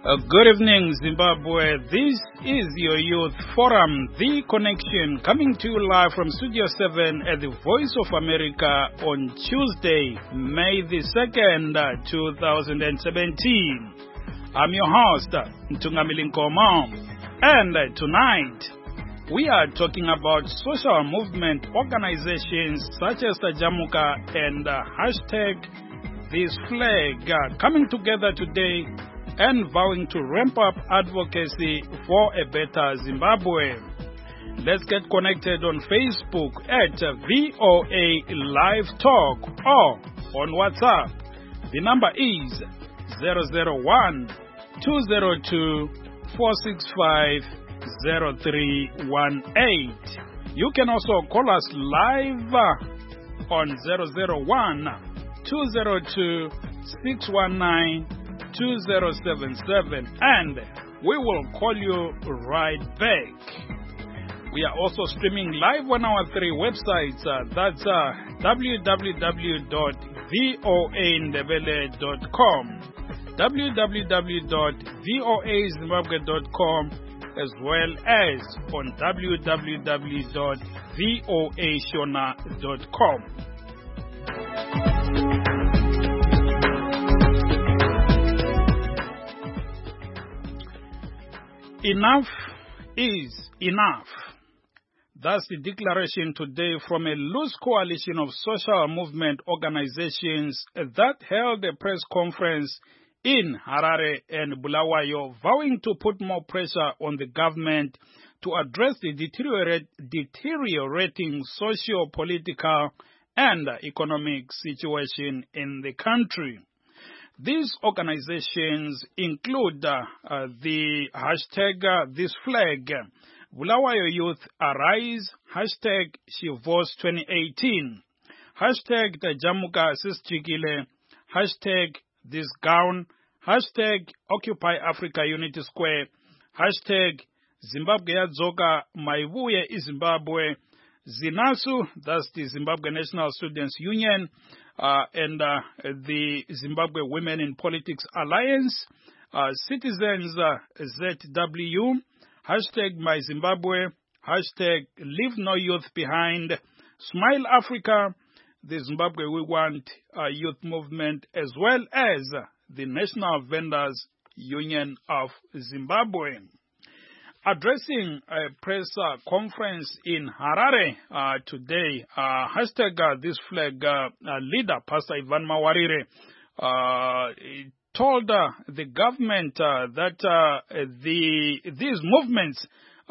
Good evening, Zimbabwe. This is your Youth Forum, The Connection, coming to you live from Studio 7 at the Voice of America on Tuesday, May the 2nd, 2017. I'm your host, Ntungamili Nkomo, and tonight we are talking about social movement organizations such as the Jamuka and #ThisFlag coming together today and vowing to ramp up advocacy for a better Zimbabwe. Let's get connected on Facebook at VOA Live Talk or on WhatsApp. The number is 001-202-465-0318. You can also call us live on 001-202-619-2077, and we will call you right back. We are also streaming live on our 3 websites. That's www.voandebele.com, www.voazimbabwe.com, as well as on www.voashona.com. Enough is enough. That's the declaration today from a loose coalition of social movement organizations that held a press conference in Harare and Bulawayo, vowing to put more pressure on the government to address the deteriorating socio-political and economic situation in the country. These organizations include the #ThisFlag, Bulawayo Youth Arise, #SheVotes2018, #Jamuka Sisjikile, #ThisGown, #Occupy Africa Unity Square, #Zimbabwe Yadzoka Maibuye iZimbabwe, ZINASU, that's the Zimbabwe National Students Union, and the Zimbabwe Women in Politics Alliance, Citizens ZW, #MyZimbabwe, Leave No Youth Behind, Smile Africa, the Zimbabwe We Want Youth Movement, as well as the National Vendors Union of Zimbabwe. Addressing a press conference in Harare today, #ThisFlag leader, Pastor Ivan Mawarire, told the government that these movements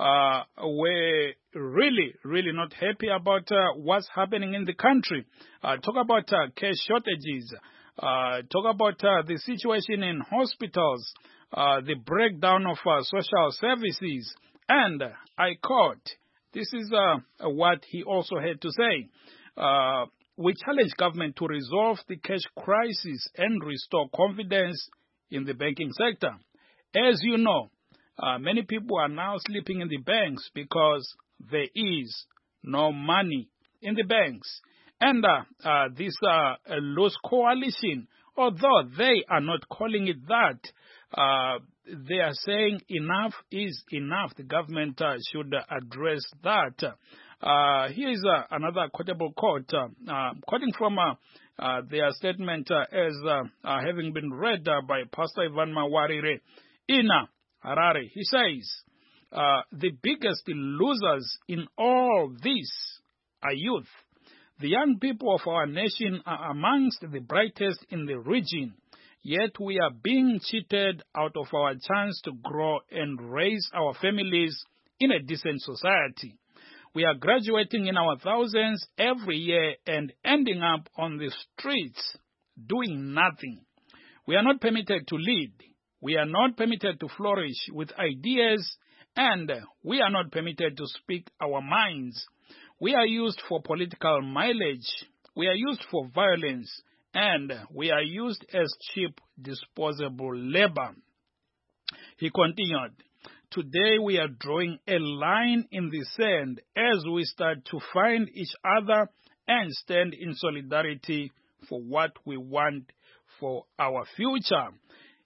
were really not happy about what's happening in the country. Talk about cash shortages, talk about the situation in hospitals, the breakdown of social services, and I quote, this is what he also had to say. We challenge government to resolve the cash crisis and restore confidence in the banking sector. As you know, many people are now sleeping in the banks because there is no money in the banks. And this loose coalition, although they are not calling it that, they are saying enough is enough. The government should address that. Here is another quotable quote, quoting from their statement as having been read by Pastor Ivan Mawarire in Harare. He says, the biggest losers in all this are youth. The young people of our nation are amongst the brightest in the region, yet we are being cheated out of our chance to grow and raise our families in a decent society. We are graduating in our thousands every year and ending up on the streets doing nothing. We are not permitted to lead. We are not permitted to flourish with ideas, and we are not permitted to speak our minds. We are used for political mileage. We are used for violence, and we are used as cheap, disposable labor. He continued, today we are drawing a line in the sand as we start to find each other and stand in solidarity for what we want for our future.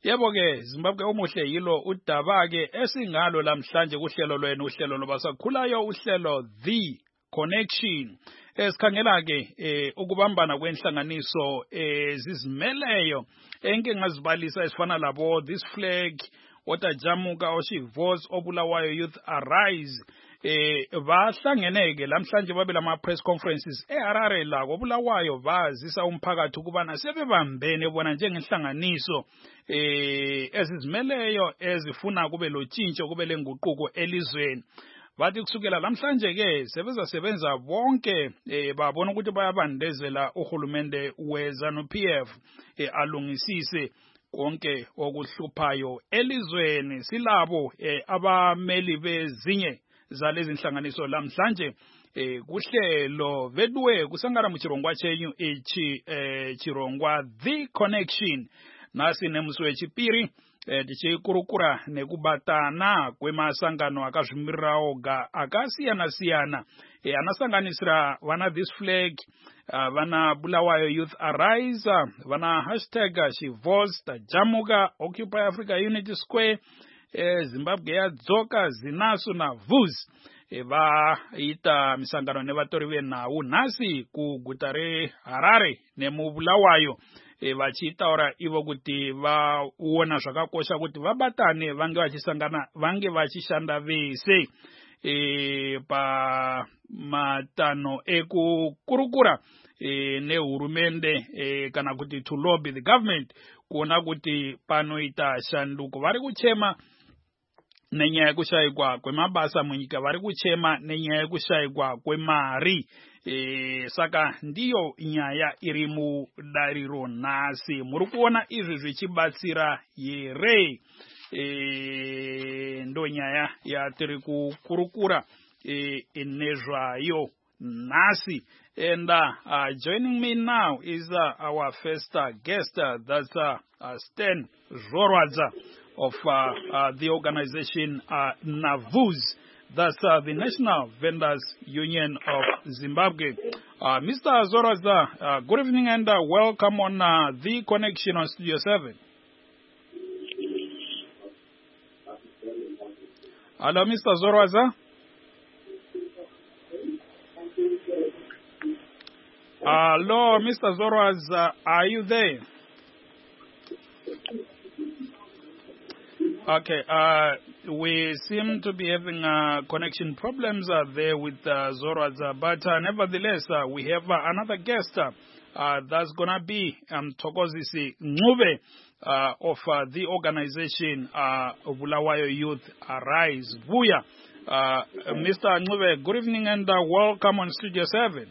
Yebo-ke Zimbabwe umuhle yilo udaba-ke esingalo lamhlanje kuhlelo lwenu uhlelo lobasakhulayo uhlelo The Connection esikhangela-ke ukubambana kwenhlanganiso zizimeleyo enke ngazibalisa esifana labo This Flag, Otajamuka, Oshivos, Obulawayo Youth Arise bahlangeneke lamhlanje babe lama press conferences eHarare la koBulawayo bazisa umphakathi ukubana sebebambene bona njengenhlanganiso ezizimeleyo ezifuna kube lotshintsho kube lenguquko elizweni. Bathi kusukela lamhlanje-ke sebenza bonke babona ukuthi bayabandezela uhulumende weZANU-PF alungisise konke okuhluphayo elizweni. Silabo abameli bezinye zalezi nhlanganiso lamhlanje kuhlelo vedwe kusangana muchirongwa chenyu ichi chirongwa The Connection nasi nemuswe chipiri tichikurukura nekubatana kwemasangano akazvimirirawo akasiyana-siyana anosanganisira vana This Flag, vana Bulawayo Youth Arise, vana #Shivos, Tajamuka, Occupy Africa Unity Square, Zimbabwe yadzoka, Zinasu na VUZ vaita misangano nevatori venhau nhasi kuguta reHarare nemubulawayo vachitaura ivo kuti vaona zvakakosha kuti vabatane vange vachishanda vese pamatano ekukurukura nehurumende kana kuti to lobby the government kuona kuti panoita shanduko. Vari kuchema nenyaya yekushayikwa kwemabasa munyika, vari kuchema nenyaya yekushayikwa kwemari. Saka ndiyo nyaya iri mudariro nhasi. Muri kuona izvi zvichibatsira here? Ndo nyaya yatiri kukurukura nezvayo nhasi. And joining me now is our first guest, that's Stan Zorwadza of the organization NAVUZ, that's the National Vendors Union of Zimbabwe. Mr. Zorwadza, good evening and welcome on The Connection on Studio 7. Hello, Mr. Zorwadza. Hello, Mr. Zorwadza, are you there? Okay, we seem to be having connection problems there with Zorwadza, but nevertheless, we have another guest that's going to be Thokozisi Ncube of the organization Bulawayo Youth Arise, Vuya. Mr. Ncube, good evening and welcome on Studio 7.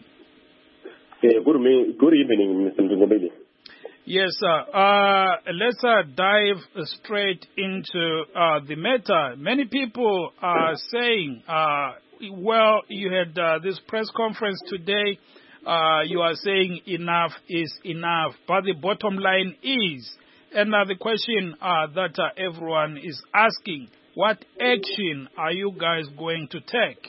Good evening, Mr. Ndungomeli. Yes, let's dive straight into the matter. Many people are saying, well, you had this press conference today. You are saying enough is enough. But the bottom line is, and the question that everyone is asking, what action are you guys going to take?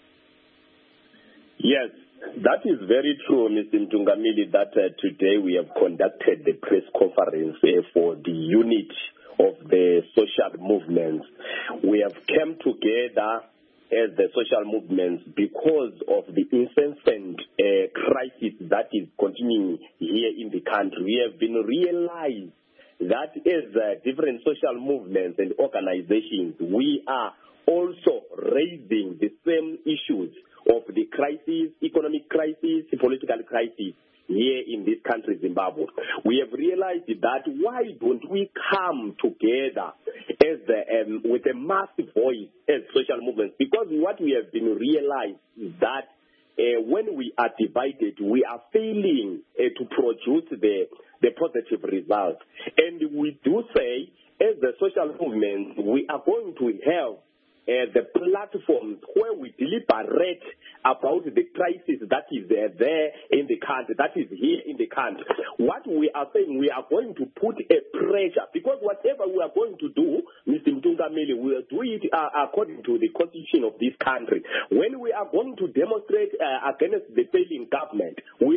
Yes. That is very true, Mr. Mtungamili, that today we have conducted the press conference for the unit of the social movements. We have come together as the social movements because of the incessant crisis that is continuing here in the country. We have been realized that as different social movements and organizations, we are also raising the same issues of the crisis, economic crisis, political crisis here in this country, Zimbabwe. We have realized that why don't we come together as with a massive voice as social movements? Because what we have been realized is that when we are divided, we are failing to produce the positive results. And we do say, as the social movements, we are going to have the platforms where we deliberate about the crisis that is there in the country, that is here in the country. What we are saying, we are going to put a pressure, because whatever we are going to do, Mr. Mtungameli, we will do it according to the constitution of this country. When we are going to demonstrate against the failing government, we are doing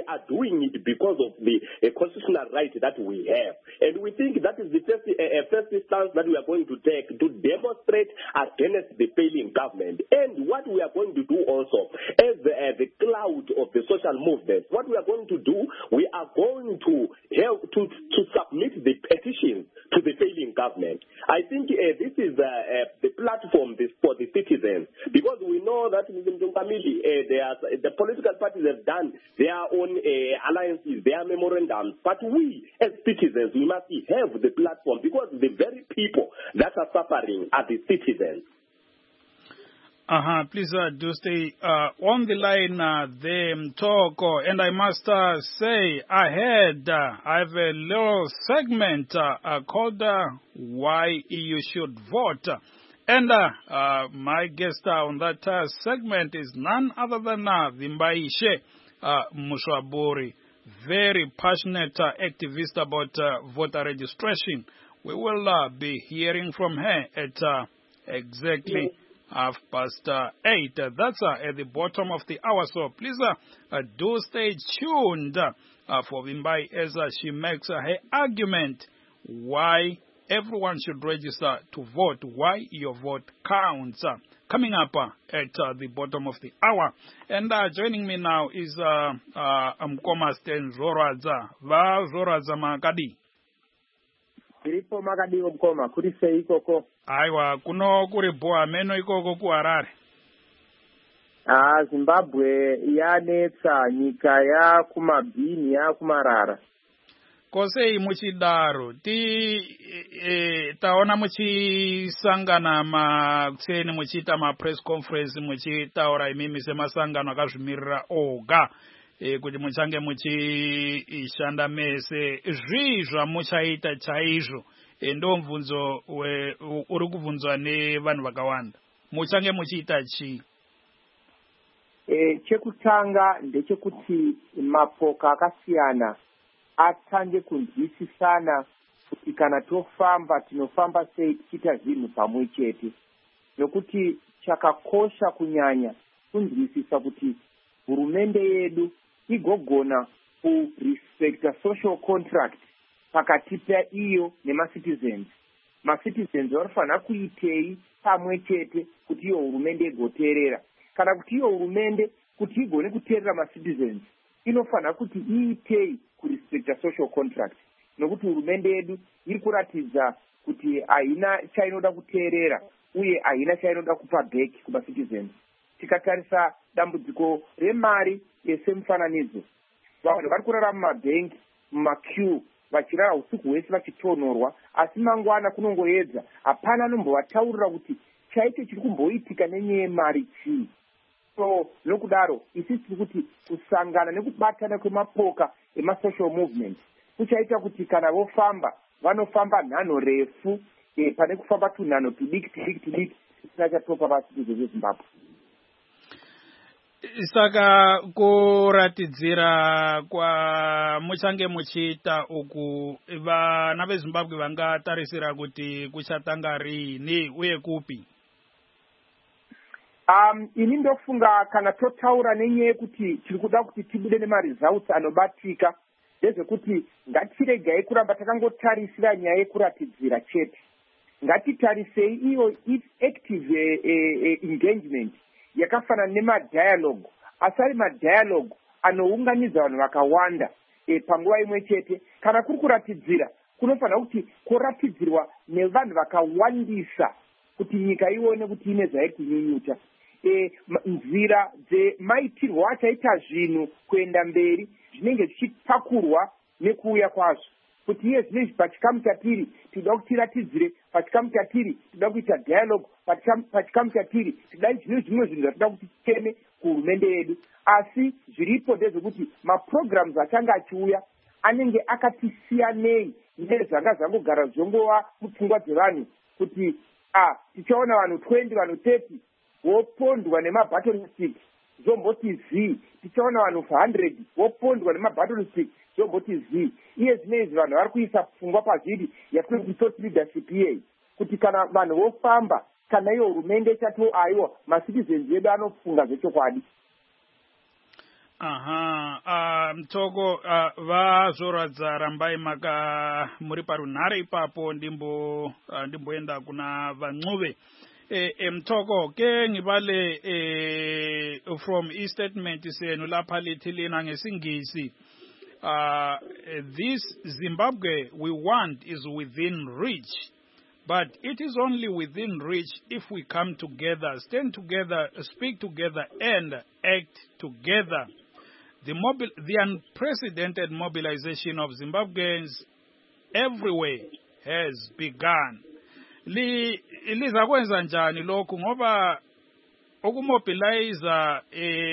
doing it because of the constitutional right that we have. And we think that is the first stance that we are going to take to demonstrate against the failing government. And what we are going to do also, as the cloud of the social movement, what we are going to do, we are going to help to submit the petitions to the failing government. I think this is the platform for the citizens, because we know that the political parties have done their own alliances, their memorandums, but we as citizens, we must have the platform, because the very people that are suffering are the citizens. Please do stay on the line there, Mtoko. And I must say, I have a little segment called Why You Should Vote. And my guest on that segment is none other than Vimbaishe Mushwaburi, very passionate activist about voter registration. We will be hearing from her at exactly 8:30. That's at the bottom of the hour. So please do stay tuned for Vimbai as she makes her argument why everyone should register to vote, why your vote counts. Coming up at the bottom of the hour. And joining me now is Mkoma Sten Zoradza. Va Zoradza Makadi. Iripo Makadi Mkoma, kurise ikoko. Aiwa, kuno kuriboa meno ikoko ku Harare. Zimbabwe yanetsa nyika ya kumabhini ya kumarara. Kosei muchidaro taona muchisangana makuseni muchiita press conference muchitaura imimi semasangano akazvimirira oga kuti muchange muchishanda mese zvii zvamuchaita chaizvo ndo mubvunzo uri kubvunzwa nevanhu vakawanda. Muchange muchiita chii? Chekutanga ndechekuti mapoka akasiyana atange kunzwisisana kuti kana tofamba tinofamba sei tichiita zvinhu pamwe chete, nokuti chakakosha kunyanya kunzwisisa kuti hurumende yedu igogona kurespecta social contract pakati paiyo nemacitizens. Macitizens vanofanira kuitei pamwe chete kuti iyo hurumende igoteerera, kana kuti iyo hurumende kuti igone kuteerera macitizens inofanira kuti iitei kurespecta social contract, nokuti hurumende yedu iri kuratidza kuti haina chainoda kuteerera uye haina chainoda kupa back kumacitizens. Tikatarisa dambudziko remari semufananidzo, vanhu vari kurara mumabhengi mumaqueue vachirara usiku hwese vachitonhorwa, asi mangwana kunongoedza hapana anombovataurira kuti chaicho chiri kumboitika nenyaya yemari chii. So nokudaro isi tiri kuti kusangana nekubatana kwemapoka emasocial movement kuchaita kuti kana vofamba vanofamba nhano refu pane kufamba tunhano tudiki tisina chatopa vacitizens veZimbabwe. Saka kuratidzira kwamuchange muchiita uku vana veZimbabwe vangatarisira kuti kuchatanga rini uye kupi? Ini ndofunga kana totaura nenyaya yekuti tiri kuda kuti tibude nemaresults anobatika, ndezvekuti ngatiregai kuramba takangotarisira nyaya yekuratidzira chete. Ngatitarisei iyo active engagement yakafanana nemadialogue, asari madialogue anounganidza vanhu vakawanda panguva imwe chete. Kana kuri kuratidzira kunofanira kuti kuratidzirwa nevanhu vakawandisa kuti nyika ione kuti ine zvairi kunyunyuta. Nzira dzemaitirwo achaita zvinhu kuenda mberi zvinenge zvichipakurwa nekuuya kwazvo, kuti iye zvinezvi pachikamu chatiri tinoda kuti tiratidzire, pachikamu chatiri tinoda kuita dialogue, pachikamu chatiri tidai zvimwe zvinhu zvatoda kuti ticheme kuhurumende yedu. Asi zviripo ndezvekuti maprograms achange achiuya anenge akatisiyanei nezvanga zvangogara zvongova mupfungwa dzevanhu kuti tichaona vanhu 20 vanhu 30 vopondwa nemabattle stick zomboti zii, tichaona vanhu 100 vopondwa nemabattle stick zomboti zii. Iye zvinezvi vanhu vari kuisa pfungwa pazviri yakunoti thought leadership yei, kuti kana vanhu vofamba kana iyo hurumende chato aiwa macitizens edu anofunga zvechokwadi. Mtoko va zoradza rambai maka muri parunhare ipapo ndimboenda kuna vancuve. Mtoko ke ngibale from e-statement senu lapha lithi lina ngesingisi. This Zimbabwe we want is within reach, but it is only within reach if we come together, stand together, speak together, and act together. The unprecedented mobilization of Zimbabweans everywhere has begun. Liza kwenza njani lokhu ngoba ukumobilize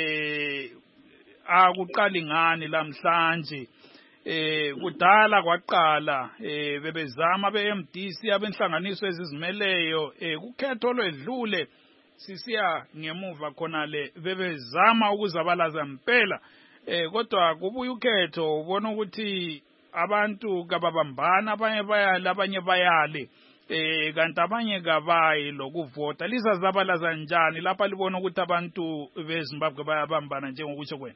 akuqali ngani lamhlanje kudala kwaqala bebezama beMDC abenhlanganiso ezizimeleyo kukhetho lwedlule sisiya ngemuva khona le bebezama ukuzabalaza impela kodwa kubuya ukhetho ubona ukuthi abantu kababambana abanye bayale kanti abanye kabayi lokuvota lisazabalaza njani lapha libona ukuthi abantu beZimbabwe bayabambana njengokutsho kwena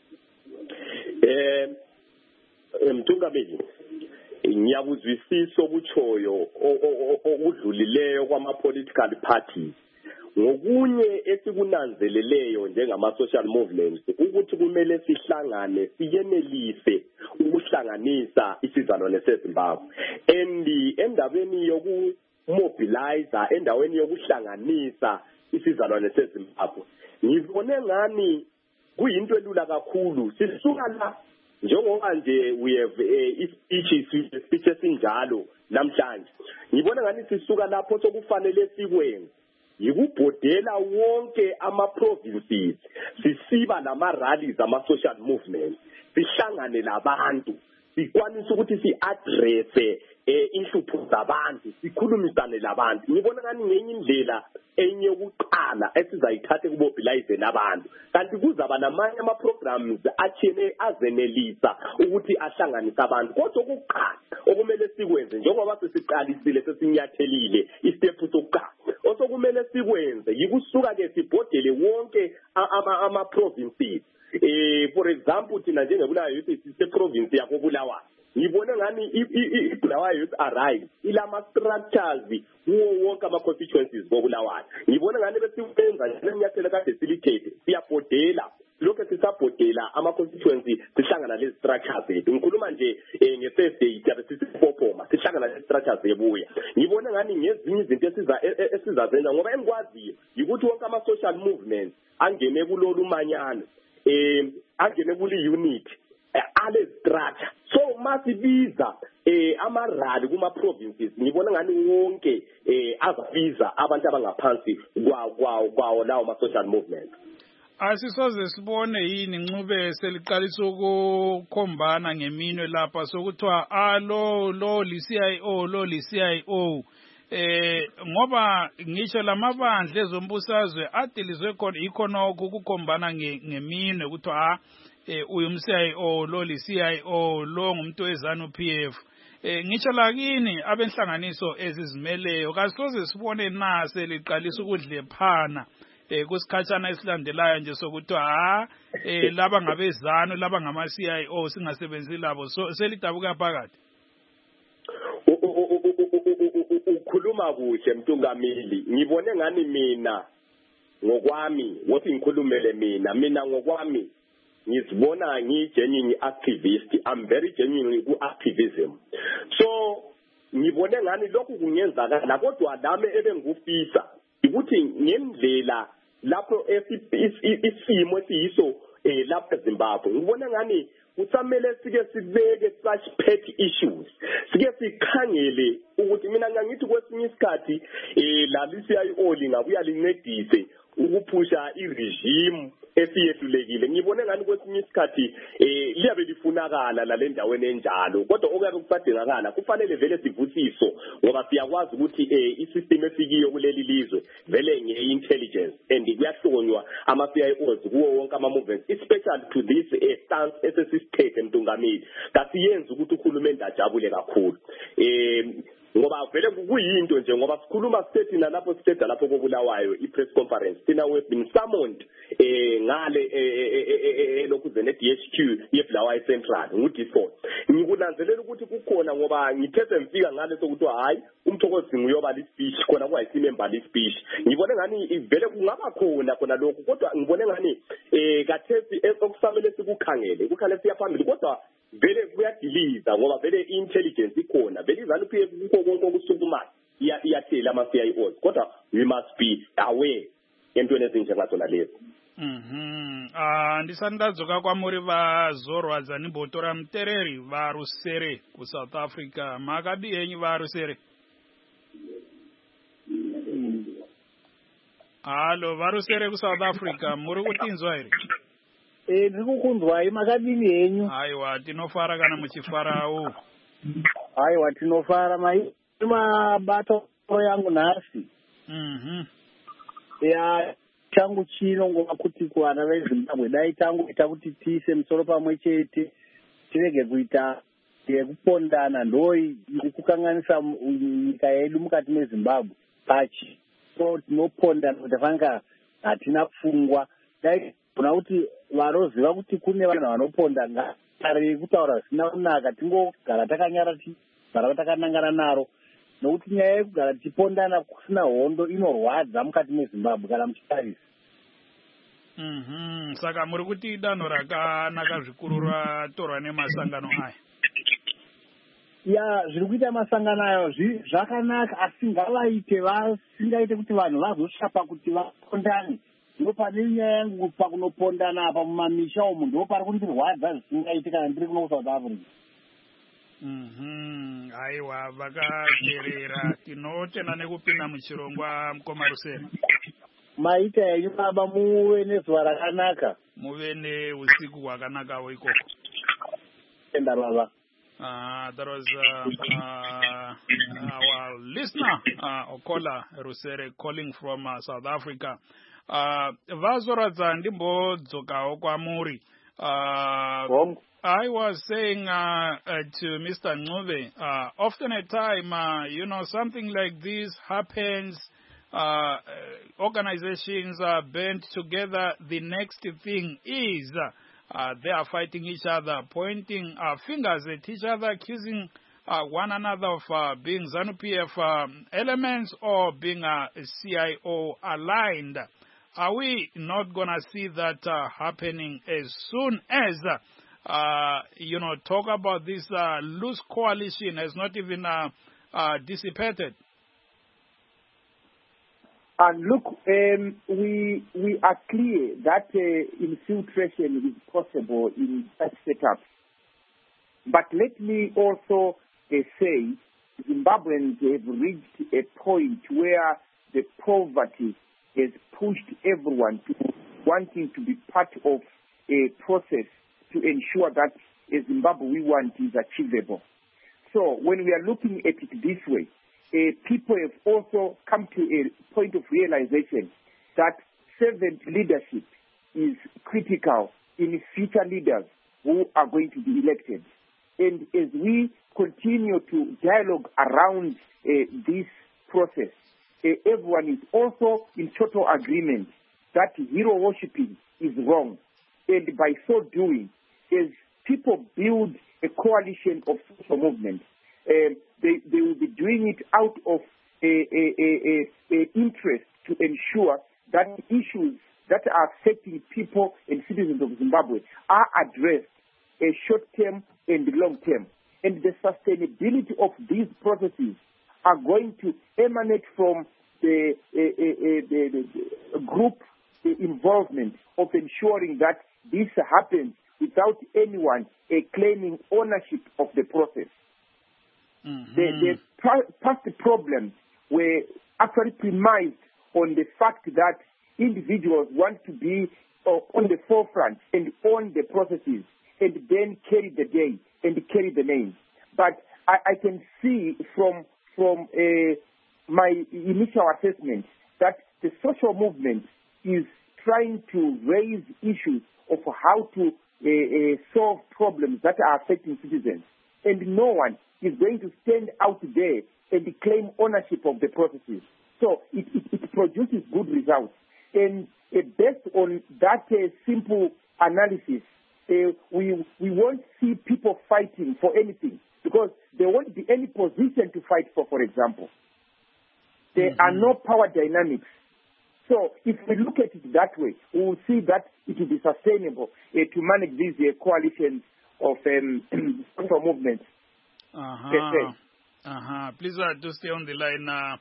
Mthungameli ngiyakuzwisisa okutshoyo okudlulileyo kwama-political parties ngokunye esikunanzeleleyo njengama-social movements ukuthi kumele sihlangane siyenelise ukuhlanganisa isizalwane seZimbabwe endabeni yokumobilize endaweni yokuhlanganisa isizalwane seZimbabwe ngibone ngani kuyinto elula kakhulu sisuka la njengoba nje we have speech esinjalo namhlanje ngibona ngani sisuka lapho sokufanele sikwenze yikubhodela wonke ama-provinces sisiba nama-rallies ama-social movements sihlangane labantu sikwanisa ukuthi si-addresse inhlupho zabantu sikhulumisane labantu ngibona ngani ngenye indlela enye yokuqala esizayithatha kumobilize abantu kanti kuzaba namanye ama-programs athene azenelisa ukuthi ahlanganise abantu kodwa okuqala okumele sikwenze njengoba sesiqalisile sesinyathelile istephu sokuqala osokumele sikwenze yikusuka-ke sibhodele wonke ama-provinces for example thina njengebulawayo youth siseprovince yakho Bulawayo ngibone ngani iBulawayo Youth Arise ilama-structures kuwo wonke ama-constituencies koBulawayo ngibone ngani besikwenza njengenyathelo kade silithethe siyabhodela lokho sisabhodela ama-constituency sihlangana lezi structures zethu ngikhuluma nje nge-Thursday sisipopoma sihlangana lezi structures ebuya ngibone ngani ngezinye izinto esizazenza ngoba engikwaziyo yikuthi wonke ama-social movements angene kulolu manyano angene kuli unit ale structure so masibiza ama-rally kuma-provinces ngibona ngani wonke azabiza abantu abangaphansi kwawo lawo ma-social movement asisoze sibone yini Ncube seliqalisa ukukhombana ngeminwe lapha sokuthiwa lo li-CIO ngoba ngisho lamabandla ezombusazwe adilizwe khona ikhonokho ukukhombana ngeminwe kuthiwa uyu CIO lo li-CIO lo ngumuntu weZANU-PF ngisho lakini abenhlanganiso ezizimeleyo kasisoze sibone na seliqalisa ukudlephana kusikhatshana esilandelayo nje sokuthi laba ngabezanu laba ngama-CIO singasebenzi labo selidabuka phakathi ukhuluma kuhle Mtungameli ngibone ngani mina ngokwami wothi ngikhulumele mina ngokwami ngizibona ngiyi-genuine activist I'm very genuine ku-activism so ngibone ngani lokhu kungenzakala kodwa nami ebengufisa ukuthi ngendlela lapho isimo esiyiso lapha eZimbabwe ngibona ngani kusamele sike sibeke such pet issues sike sikhangele ukuthi mina ngiyathi kwesinye isikhathi la CIO lingabuya lincedise ukuphusha iregime esiyehlulekile ngibone ngani kwesinye isikhathi liyabe lifunakala la lendaweni enjalo kodwa okuyabe kusadingakala kufanele vele sivusiso ngoba siyakwazi ukuthi isystem esikiyo kuleli lizwe vele nge-intelligence and kuyahlonywa ama-CIOs kuwo wonke ama-movements especially to this stance esesisithethe Mtungameli kasiyenza ukuthi uhulumende ajabule kakhulu ngoba vele kuyinto nje ngoba sikhuluma sithethi nalapho sithetha lapho kobulawayo i-press conference thina we've been summoned ngale lokuzene DHQ yeBulawayo Central ngu-D4 ngikunanzelela ukuthi kukhona ngoba ngithethe ngifika ngale sokuthi hayi uMthokozi nguyobala ispeech khona kwayisimembala ispeech ngibone ngani vele kungaba khona lokho kodwa ngibone ngani kathesi okusamele sikukhangele siyaphambili kodwa vele kuyadiliza ngoba vele intelligence ikhona vele izanuphi kukho konke okusukumayo iyathela ama-CIOs kodwa we must be aware entweni ezinjengazo lezi. Ndisati ndadzoka kwamuri vazorwadza nimbotora mutereri varusere kuSouth Africa makabi henyu varusere. Halo varusere kuSouth Africa muri kutinzwa here? Ndiri kukunzwai makadini henyu? Aiwa tinofara kana muchifarawo. Aiwa tinofara mabata yangu nhasi. Ya changu chino ngova kuti kuvana veZimbabwe dai tangoita kuti tiise musoro pamwe chete tirege kuita yekupondana ndoi iri kukanganisa nyika yedu mukati meZimbabwe pachi so tinopondana kuti vanga hatina pfungwa dai kuna kuti varoziva kuti kune vanhu vanoponda ngari kutaura zvisina kunaka tingogara takanyara tigara takanangana naro nokuti nyaya yekugara tichipondana kusina hondo inorwadza mukati meZimbabwe kana muchitarisa. Saka muri kuti danho rakanaka zvikuru ratorwa nemasangano aya. Ya zviri kuita masangano ayo zvakanaka asi vasingaite kuti vanhu vazosvapa kuti vapondane. Ndipo pane nyaya yangu pakunopondana apa mumamisha umu ndipo pari kundirwadza zvisingaite kana ndiri kuno kuSouth Africa. Aiwa vakateerera tinotenda nekupinda muchirongwa mukoma Rusere. Maita yenyu baba muve nezuva rakanaka. Muve neusiku hwakanakawo ikoko. Tenda baba. That was our listener, Okola Rusere, calling from South Africa. Vazoradza ndimbodzokawo kwamuri. I was saying to Mr. Ncube, often at time, something like this happens. Organizations are band together. The next thing is they are fighting each other, pointing fingers at each other, accusing one another of being ZANU-PF elements or being CIO aligned. Are we not going to see that happening as soon as, talk about this loose coalition has not even dissipated? Look, we are clear that infiltration is possible in such setups. But let me also say Zimbabweans have reached a point where the poverty has pushed everyone to wanting to be part of a process to ensure that a Zimbabwe we want is achievable. So when we are looking at it this way, people have also come to a point of realization that servant leadership is critical in future leaders who are going to be elected. And as we continue to dialogue around this process, everyone is also in total agreement that hero worshipping is wrong. And by so doing, as people build a coalition of social movements, they will be doing it out of interest to ensure that issues that are affecting people and citizens of Zimbabwe are addressed short-term and long-term. And the sustainability of these processes are going to emanate from the group involvement of ensuring that this happens without anyone claiming ownership of the process. The past problems were actually premised on the fact that individuals want to be on the forefront and own the processes and then carry the day and carry the name. But I can see from my initial assessment that the social movement is trying to raise issues of how to solve problems that are affecting citizens. And no one is going to stand out there and claim ownership of the processes. So it produces good results. And based on that simple analysis, we won't see people fighting for anything because there won't be any position to fight for example. There are no power dynamics. So if we look at it that way, we will see that it will be sustainable to manage these coalitions of social movements. Please do stay on the line,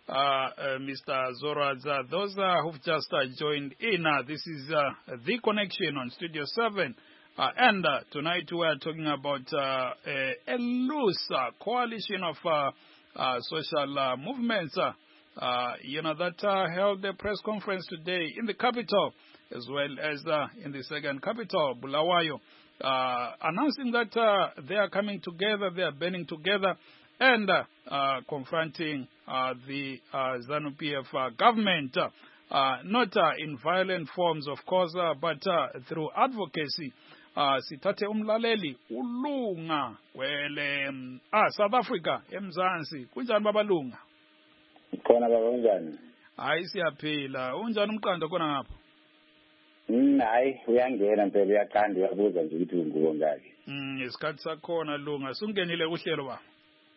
Mr. Zoradza. Those who've just joined in, this is The Connection on Studio 7. And tonight we are talking about a loose coalition of social movements, that held a press conference today in the capital, as well as in the second capital, Bulawayo, announcing that they are coming together, they are banding together, and confronting the ZANU-PF government, not in violent forms, of course, but through advocacy. Sithathe umlaleli uLunga wele South Africa eMzansi kunjani babalunga khona baba unjani hayi siyaphila unjani umqando khona ngapha hayi uyangena mpela uyaqanda uyabuza nje ukuthi ngubo ngaki isikhathi sakhona lunga sungenile kuhlelo ba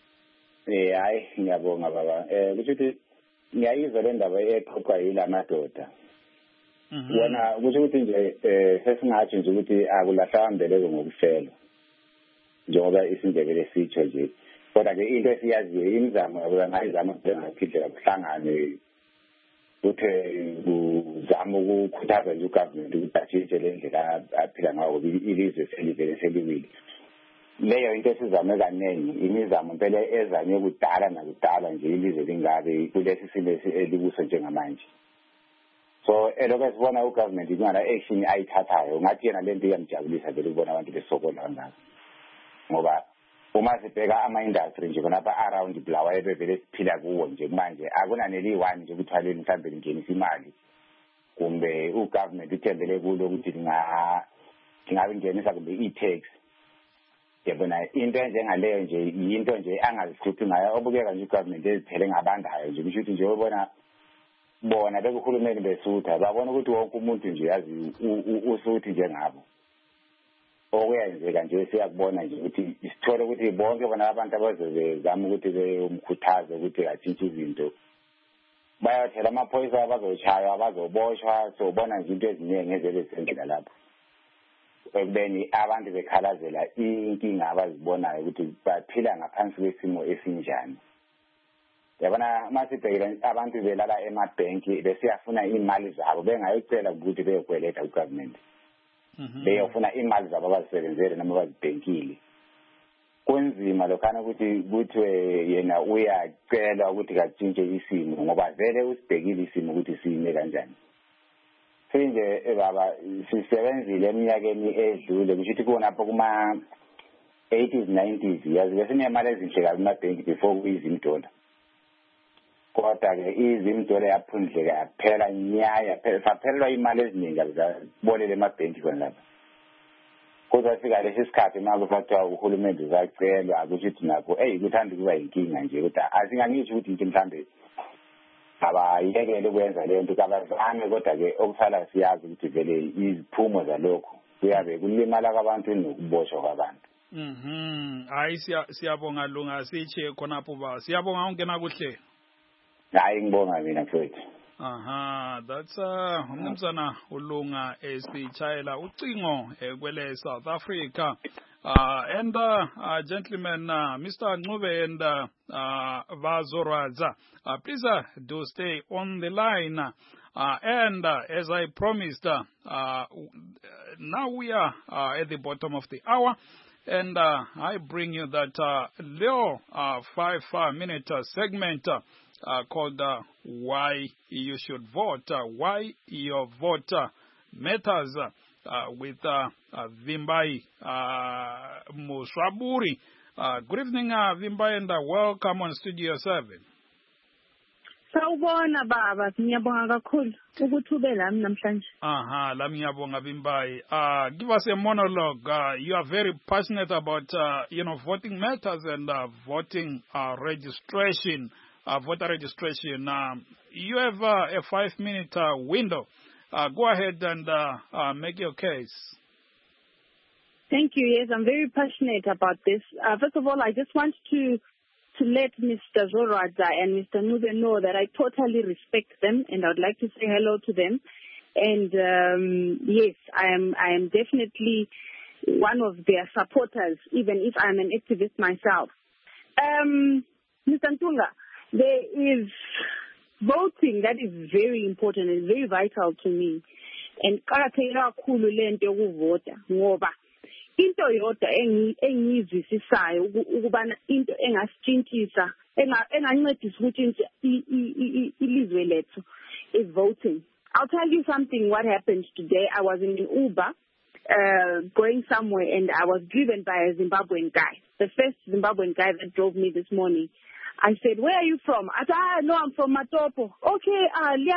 hayi ngiyabonga baba kusho ukuthi ngiyayizwa le ndaba eqoqwa yila madoda wona kusho ukuthi nje sesingathi nje ukuthi akulahlwa mbeleko ngokufela njengoba isindebele sitsho nje kodwa ke into esiyaziyo imizamo abangayizama bengaphindlela kuhlangane ukuthi kuzama ukukhuthaza nje ugovernment ukuthi atshintshe le ndlela aphila ngayo ilizwe seliwile leyo into esizame kaningi imizamo impela ezanye kudala nakudala nje ilizwe lingabe kulesi simo elibuso njengamanje. So elokho esibona ugovernment ingana action ayithathayo ngathi yena lento iyamjabulisa vele ukubona abantu besokola kangaka ngoba uma sibheka ama-industry nje khonapha around Bulawayo bevele siphila kuwo nje manje akunaneli one nje ukuthwaleni mhlawumbe lingenisa imali kumbe ugovernment uthembele kulo ukuthi lingabe ingenisa kumbe i-tax yabona into enjengaleyo nje yinto nje angazihluphi ngayo obukeka nje ugovernment eziphele ngabandayo nje kusho ukuthi nje ubona bona bekuhulumeni besutha babona ukuthi wonke umuntu nje yazi usuthi njengabo okuyenzeka nje siyakubona nje ukuthi isithole ukuthi bonke bona abantu abazozama ukuthi beyomkhuthaza ukuthi atshintshe izinto bayathela amaphoyisa abazochaywa abazoboshwa sobona nje into eziningi ezele sendlela lapho ekubeni abantu bekhalazela inkinga abazibonayo ukuthi baphila ngaphansi kwesimo esinjani. Yabona masibhekile abantu belala emabhenki besiyafuna imali zabo bengayicela ukuthi beyokweleta ugovernment beyofuna imali zabo abazisebenzele noma bazibhenkile kunzima lokhana ukuthi kuthiwe yena uyacela ukuthi katshintshe isimo ngoba vele usibhekile isimo ukuthi sime kanjani. Sinje baba sisebenzile eminyakeni edlule kusho ukuthi kunapho kuma 80s 90s yazi besinemali ezinhle kabi emabhenki before kuyizimdola kodwa ke izimdola yaphundleka yaphela nyaya saphelelwa imali eziningi azibolele emabhenki khona lapha kodwa sika lesi sikhathi manje kwathiwa uhulumeni uzacelwa ukuthi nakho kuthanda kuba inkinga nje ukuthi asingangisho ukuthi into mhlambe abayekele ukwenza leyo nto kabazange kodwa ke okusala siyazi ukuthi vele iziphumo zalokho kuyabe kulimala kwabantu nokuboshwa kwabantu. Hayi siyabonga Lunga siche khonapho ba siyabonga ungena kuhle. Hayi ngibonga mina mfowethu. That's umnumzana uLunga esichayela ucingo kwele South Africa. And gentlemen, Mr. Ncube and Vazoradza, please do stay on the line. And as I promised, now we are at the bottom of the hour. And I bring you that little 5-minute segment called Why You Should Vote, Why Your Vote Matters, with Vimbai Muswaburi. Good evening, Vimbai, and welcome on Studio 7. Sawubona baba, ngiyabonga kakhulu ukuthi ube lami namhlanje. Lami ngiyabonga Bimbayi. Give us a monologue. You are very passionate about voting matters and voting registration, voter registration. You have a 5-minute window. Go ahead and make your case. Thank you. Yes, I'm very passionate about this. First of all, I just want to let Mr. Zorwadza and Mr. Nube know that I totally respect them, and I would like to say hello to them. And yes, I am definitely one of their supporters, even if I'm an activist myself. Mr. Ntunga, there is voting that is very important and very vital to me. And karakela kakhulu lento yokuvota ngoba into yodwa engizwisisayo ukubana into engasitshintshisa engancedisa ukuthi ilizwe lethu is voting. I'll tell you something what happened today. I was in an Uber going somewhere and I was driven by a Zimbabwean guy, the first Zimbabwean guy that drove me this morning. I said, "Where are you from?" I said, "No, I'm from Matopo." "Okay,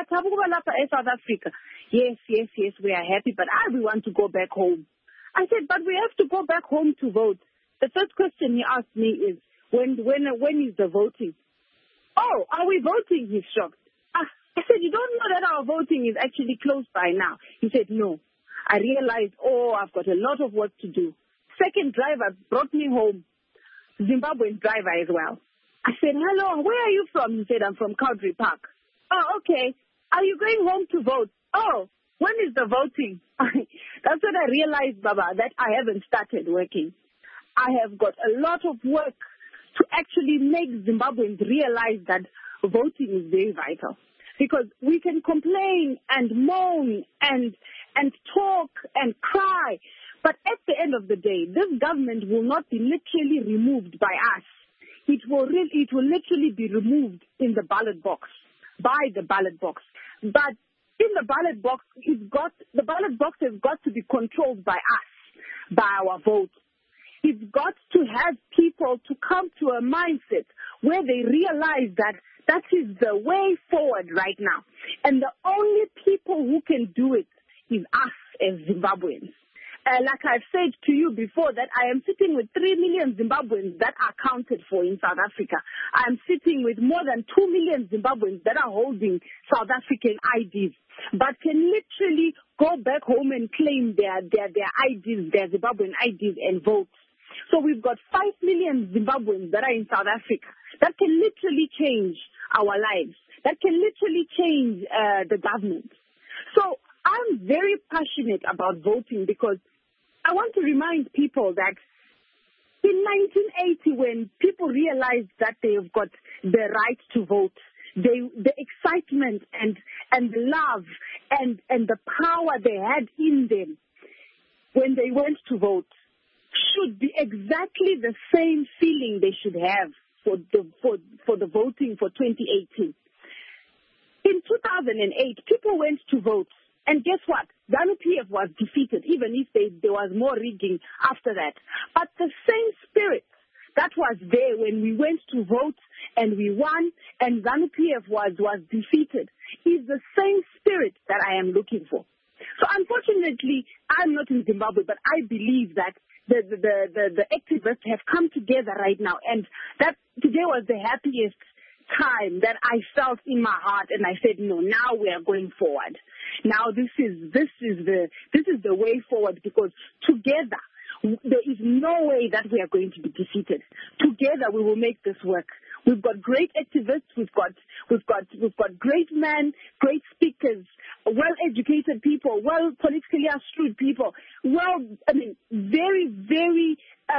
South Africa." Yes, we are happy, but we want to go back home. I said, "But we have to go back home to vote." The first question he asked me is, when is the voting? "Oh, are we voting?" He's shocked. I said, "You don't know that our voting is actually close by now?" He said, "No." I realized, I've got a lot of work to do. Second driver brought me home, Zimbabwean driver as well. I said, "Hello, where are you from?" He said, "I'm from Cowdrey Park." "Oh, okay. Are you going home to vote?" "Oh, when is the voting?" That's when I realized, Baba, that I haven't started working. I have got a lot of work to actually make Zimbabweans realize that voting is very vital. Because we can complain and moan and talk and cry, but at the end of the day, this government will not be literally removed by us. It will literally be removed in the ballot box, by the ballot box. But in the ballot box, the ballot box has got to be controlled by us, by our vote. It's got to have people to come to a mindset where they realize that that is the way forward right now. And the only people who can do it is us as Zimbabweans. Like I've said to you before, that I am sitting with 3 million Zimbabweans that are counted for in South Africa. I'm sitting with more than 2 million Zimbabweans that are holding South African IDs, but can literally go back home and claim their IDs, their Zimbabwean IDs, and vote. So we've got 5 million Zimbabweans that are in South Africa that can literally change our lives, that can literally change the government. So I'm very passionate about voting because I want to remind people that in 1980, when people realized that they've got the right to vote, the excitement and the love and the power they had in them when they went to vote should be exactly the same feeling they should have for the voting for 2018. In 2008, people went to vote. And guess what? ZANU-PF was defeated, even if there was more rigging after that. But the same spirit that was there when we went to vote and we won and ZANU-PF was defeated is the same spirit that I am looking for. So unfortunately, I'm not in Zimbabwe, but I believe that the activists have come together right now, and that today was the happiest time that I felt in my heart, and I said, no, now we are going forward. Now this is the way forward, because together there is no way that we are going to be defeated. Together we will make this work. We've got great activists. We've got great men, great speakers, well-educated people, politically astute people. Very, very.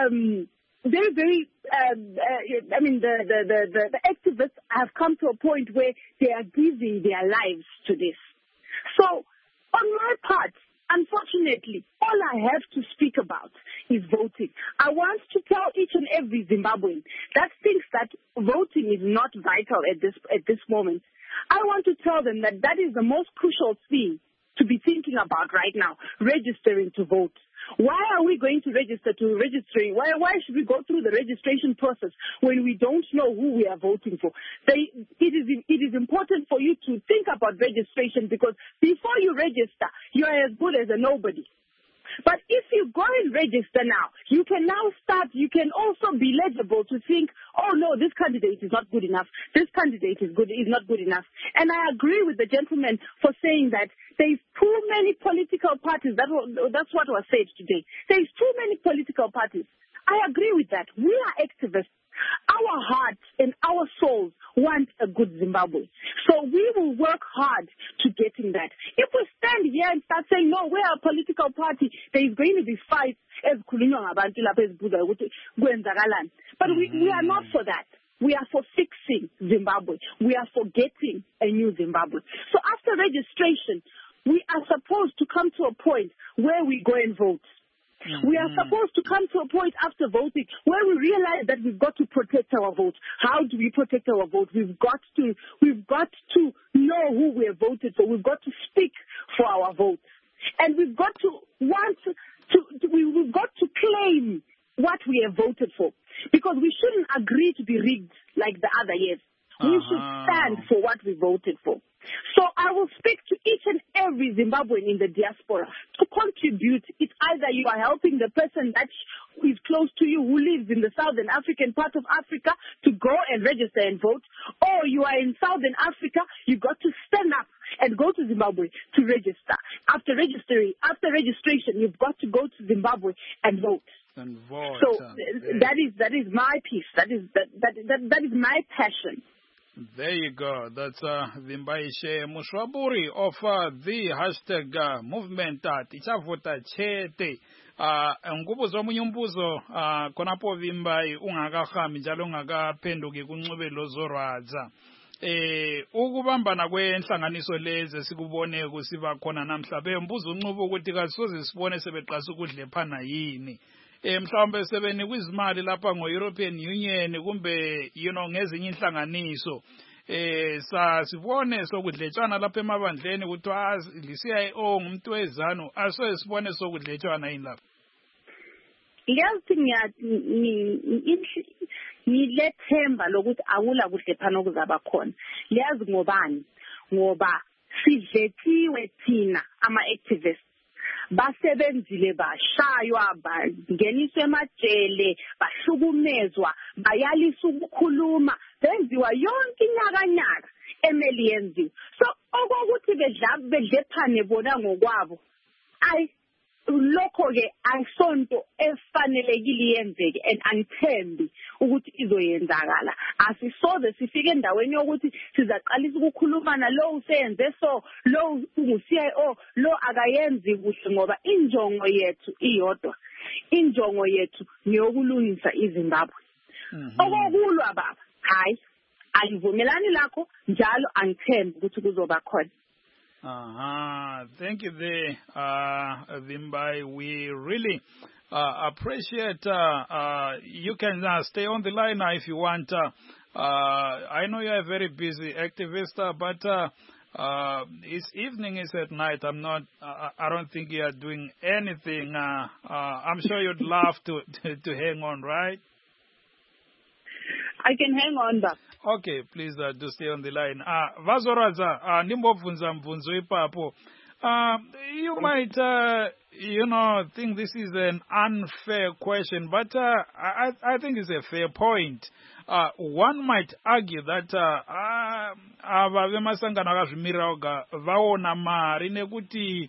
The activists have come to a point where they are giving their lives to this. So, on my part, unfortunately, all I have to speak about is voting. I want to tell each and every Zimbabwean that thinks that voting is not vital at this moment. I want to tell them that is the most crucial thing to be thinking about right now, registering to vote. Why are we going to register to registry? Why should we go through the registration process when we don't know who we are voting for? It is important for you to think about registration, because before you register, you are as good as a nobody. But if you go and register now, you can also be legible to think, oh no, this candidate is not good enough. This candidate is not good enough. And I agree with the gentleman for saying that there's too many political parties. That's what was said today. There's too many political parties. I agree with that. We are activists. Our hearts and our souls want a good Zimbabwe. So we will work hard to getting that. If we stand here and start saying, no, we are a political party, there is going to be fights as but we are not for that. We are for fixing Zimbabwe. We are for getting a new Zimbabwe. So after registration, we are supposed to come to a point where we go and vote. We are supposed to come to a point after voting where we realize that we've got to protect our vote. How do we protect our vote? We've got to know who we have voted for. We've got to speak for our vote. And we've got to we've got to claim what we have voted for. Because we shouldn't agree to be rigged like the other years. We should stand for what we voted for. So I will speak to each and every Zimbabwean in the diaspora to contribute. It's either you are helping the person that is close to you who lives in the Southern African part of Africa to go and register and vote, or you are in Southern Africa, you got to stand up and go to Zimbabwe to register. After registration, you've got to go to Zimbabwe and vote. And vote. So that is my piece. That is my passion. There you go. That's Vimbaishe Mushwaburi of the hashtag movement Tichavota Chete. Ngubuzo omunye umbuzo konapo Vimbai ungakahambi njalo ungakaphenduki kunxubelo zorwadza. Ukubambana kwenhlanganiso lezi sikubone kusiba khona namhla bembuzo uncubo ukuthi kasoze sibone sebeqasa ukudlephana yini. Mhlawumbe sebenikwa izimali lapha ngo-European Union kumbe ngezinye inhlanganiso sasibone sokudletshana lapha emabandleni kuthiwa li-CIO ngumuntu wezanu asoke sibone sokudletshana yini lapha. Liyazi ngilethemba lokuthi akula kudlephana okuzaba khona. Liyazi ngobani? Ngoba sidlethiwe thina ama-activists. Basebenzile bashaywa bangeniswa emajele bahlukumezwa bayalisa ukukhuluma benziwa yonke inyakanyaka emeli yenziwe. So okokuthi bedlephane bona ngokwabo lokho ke ayisonto efanelekile yenzeke, and angithembi ukuthi izoyenzakala. Asisoze sifike endaweni yokuthi sizaqalisa ukukhuluma nalo useyenze so, lo ungu-CIO, lo akayenzi kuhle, ngoba injongo yethu iyodwa. Injongo yethu niyokulungisa iZimbabwe. Okokulwa baba, hayi angivumelani lakho, njalo angithembi ukuthi kuzoba khona. Thank you there, Vimbai. We really appreciate you can stay on the line now if you want. I know you're a very busy activist, but it's evening, it's at night. I don't think you are doing anything. I'm sure you'd love to hang on, right? I can hang on, but okay, please do stay on the line. Vazoradza, nimbobvunza mvunzo ipapo. You might, think this is an unfair question, but I think it's a fair point. One might argue that ava vemasangano akazvimira vaona mari nekuti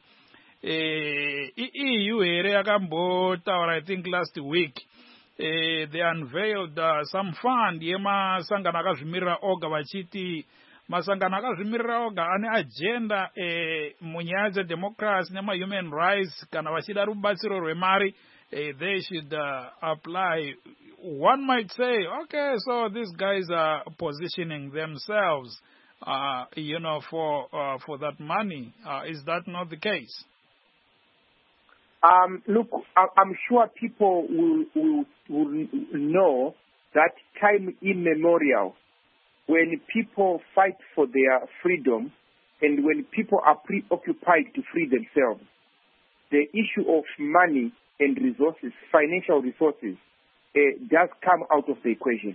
EU here yakambotaura, I think last week. They unveiled some fund yemasangano akazvimirira oga vachiti masangano akazvimirira oga ane agenda munyaya dzedemocracy nema-human rights kana vachida rubatsiro rwemari they should apply. One might say, okay, so these guys are positioning themselves for that money. Is that not the case? Look, I'm sure people will know that time immemorial, when people fight for their freedom and when people are preoccupied to free themselves, the issue of money and resources, financial resources, does come out of the equation.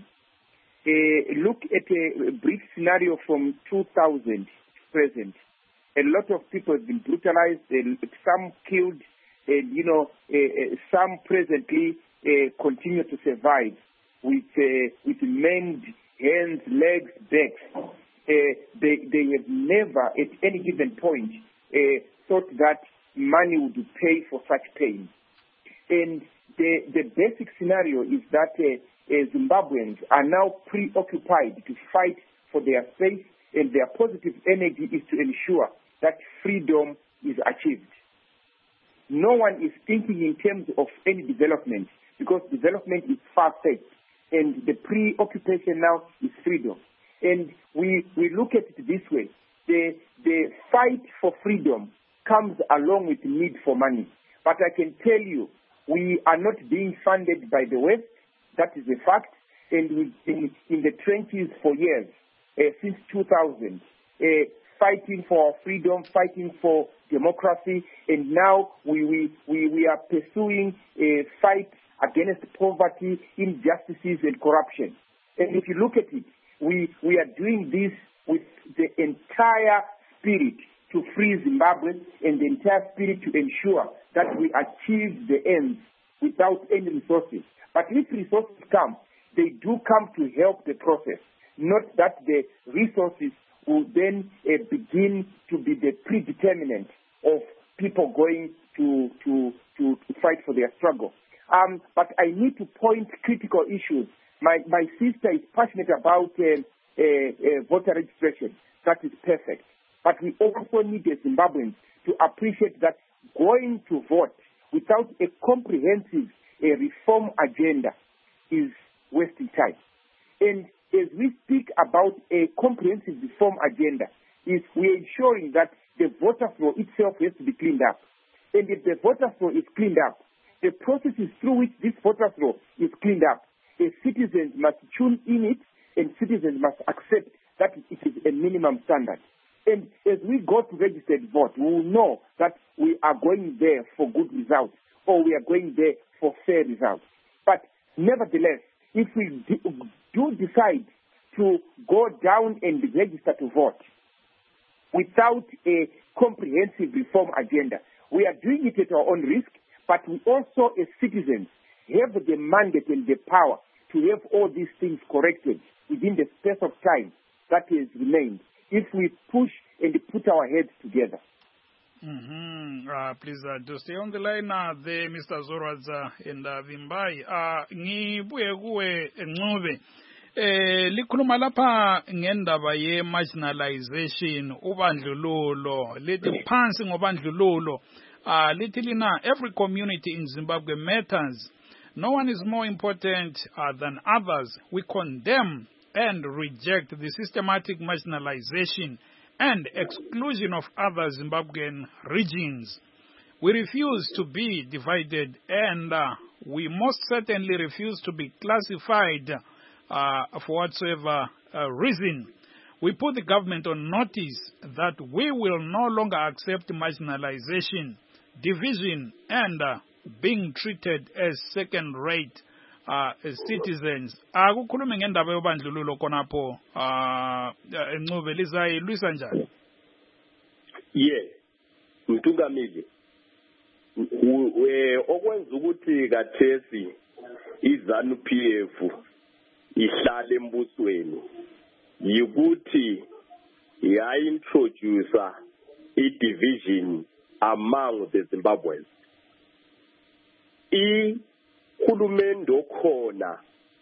Look at a brief scenario from 2000 present. A lot of people have been brutalized, some killed, and some presently continue to survive with maimed hands, legs, backs. They have never, at any given point, thought that money would pay for such pain. And the basic scenario is that Zimbabweans are now preoccupied to fight for their space, and their positive energy is to ensure that freedom is achieved. No one is thinking in terms of any development, because development is far-fetched, and the preoccupation now is freedom. And we look at it this way. The fight for freedom comes along with the need for money. But I can tell you, we are not being funded by the West. That is a fact. And we've been in the trenches for years, since 2000, fighting for our freedom, fighting for democracy. And now we are pursuing a fight against poverty, injustices, and corruption. And if you look at it, we are doing this with the entire spirit to free Zimbabwe and the entire spirit to ensure that we achieve the ends without any resources. But if resources come, they do come to help the process, not that the resources will then begin to be the predeterminant of people going to fight for their struggle. But I need to point critical issues. My sister is passionate about voter registration. That is perfect. But we also need as Zimbabweans to appreciate that going to vote without a comprehensive reform agenda is wasting time. And as we speak about a comprehensive reform agenda, we are ensuring that the voter flow itself has to be cleaned up. And if the voter flow is cleaned up, the processes through which this voter flow is cleaned up, citizens must tune in it, and citizens must accept that it is a minimum standard. And as we go to registered vote, we will know that we are going there for good results, or we are going there for fair results. But nevertheless, if we do decide to go down and register to vote without a comprehensive reform agenda, we are doing it at our own risk, but we also, as citizens, have the mandate and the power to have all these things corrected within the space of time that has remained, if we push and put our heads together. Please do stay on the line there, Mr. Zorwadza and Vimbai. Ngibuye kuwe Ncube. Likhuluma lapha ngendaba ye marginalization, ubandlululo, lithi phansi ngobandlululo. Lithi lina, every community in Zimbabwe matters. No one is more important than others. We condemn and reject the systematic marginalization and exclusion of other Zimbabwean regions. We refuse to be divided, and we most certainly refuse to be classified for whatsoever reason. We put the government on notice that we will no longer accept marginalization, division, and being treated as second-rate citizens. Akukhulume ngendaba yobandlululo khonapho Ncube lizayilwisa njani? Mtungamili, okwenza ukuthi kathesi iZANU-PF ihlale embusweni yikuthi yaintroduce i-division among the Zimbabweans. Ihulumende okhona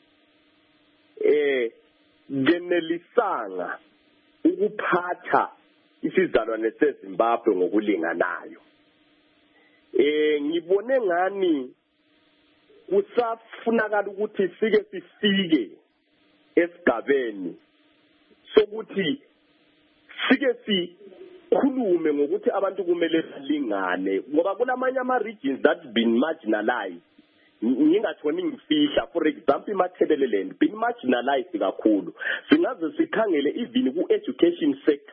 genelisanga ukuphatha isizalwane seZimbabwe ngokulinganayo. Ngibone ngani kusafunakala ukuthi sifike esigabeni sokuthi sikhulume ngokuthi abantu kumele balingane, ngoba kulamanye ama-regions that's been marginalized. Ngingathoni ngifihla, for example iMatabeleland been marginalized kakhulu. Singaze sikhangele even ku-education sector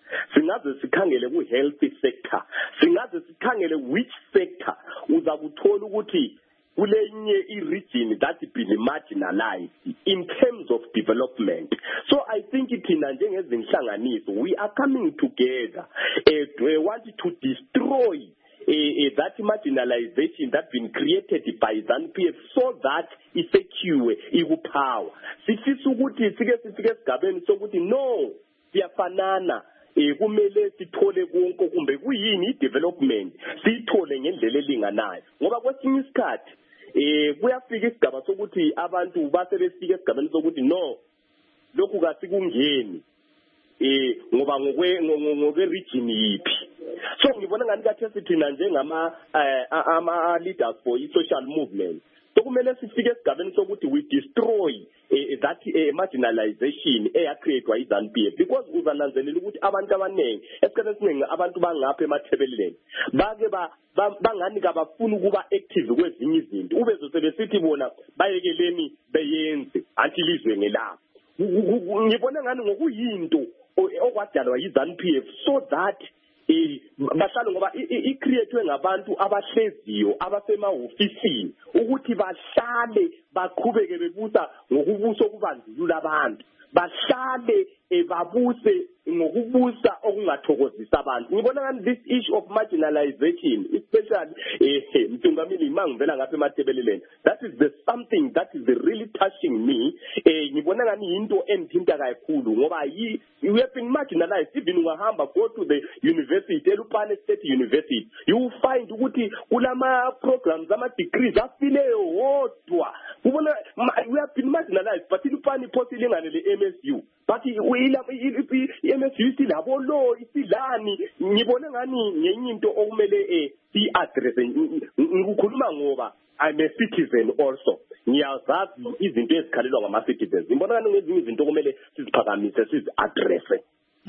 singaze sikhangele ku-health sector, singaze sikhangele which sector uza kuthola ukuthi kulenye i-region that been marginalized in terms of development. So I think thina njengezinhlanganiso we are coming together we want to destroy that marginalization that's been created by ZANU-PF so that isecure ikupower. Sifisa ukuthi sike esigabeni sokuthi no siyafanana kumele sithole konke kumbe kuyini i-development siyithole ngendlela elinganayo ngoba kwesinye isikhathi kuyafika isigaba sokuthi abantu base befika esigabeni sokuthi no lokhu kasikungeni ngoba ngokwe region yipi. So ngibona ngani kathi thina njengama leaders for i-social movement sokumele sifike esigabeni sokuthi we destroy that marginalization eyacreatwa yi-ZANU-PF because uzananzelela ukuthi abantu abaningi esikhathini esiningi abantu bangapha emathebeleni bake bangani kabafuna ukuba active kwezinye izinto ubezwe sebesithi bona bayekeleni beyenze until izwe ngelapho. Ngibona ngani ngokuyinto okwadalwa yi-ZANU-PF so that bahlalo ngoba icreatwe ngabantu abahleziyo abasemahofisini ukuthi bahlale baqhubeke bebusa ngokubusa okubandlulula abantu bahlale babuse ngokubusa okungathokozisa abantu. Ngibona ngani this issue of marginalization especially Mtungamili mangivela ngapha emathebeleleni that is the something that is really touching me. Ngibona ngani into engithinta kakhulu ngoba we have been marginalized. Even ungahamba go to the university eLupane State University you will find ukuthi kulama programs ama degrees afileyo wodwa. Ubona we have been marginalized but iLupane iphosile le MSU but MSU isilabo lo isilani. Ngibona ngani ngenye into okumele si-address ngikukhuluma ngoba I'm a citizen also. Ngiyazazi izinto ezikhalelwa ngama-citizens. Ngibona ngani ngezinye izinto okumele siziphakamise sizi-address.